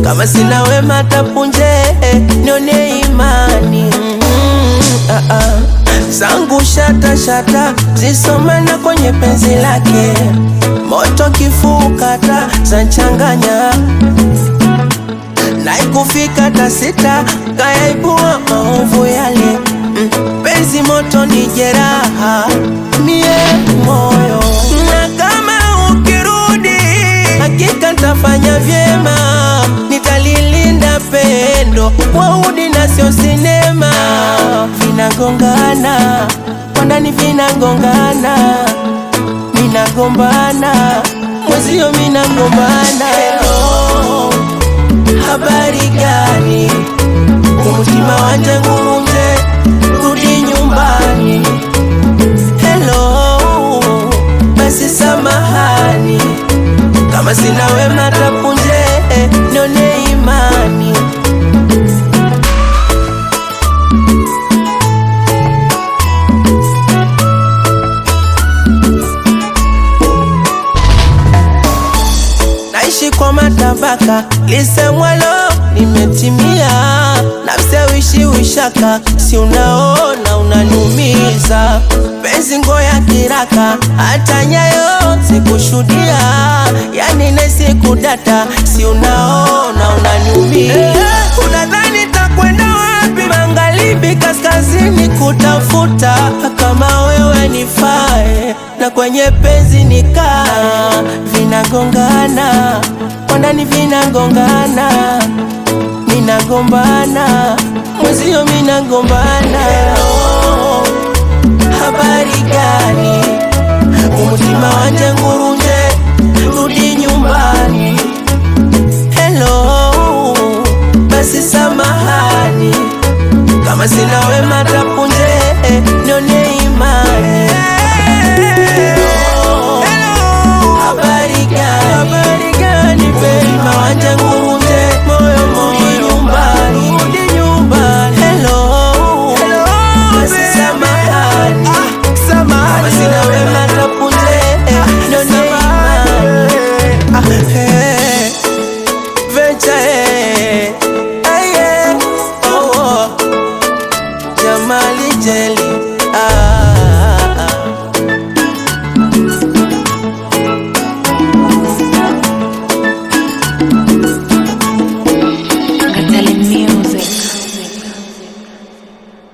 kama sina wema tapunje, nione imani. Zangu shata shata zisomana kwenye penzi lake, moto kifukata zanchanganya, na ikufika tasita kayaibua maovu yale. Penzi moto ni jeraha, mie moyo, na kama ukirudi hakika ntafanya vyema, nitalilinda pendo waudi na sio sinema. Vinagongana kwa ndani, vinagongana, minagombana mwezio, minagombana. Hello, habari gani? Umutima wanje ngurunje, rudi nyumbani. Hello, basi samahani, kama sina wema tapunje, nione imani. Naishi kwa matabaka, lisemwalo nimetimia, nafsi wishi wishaka, si unaona unanumiza. Penzi ngoya kiraka, hata nyayo sikushudia, yani nesi kudata, si unaona unanumiza. Unadhani takwenda wapi? Magharibi kaskazini kutafuta, kama wewe nifae na kwenye penzi nikaa. Vinagongana kwa ndani, vinagongana, minagombana mwezio, minagombana. Hello, habari gani? Umutima wanje ngurunje, rudi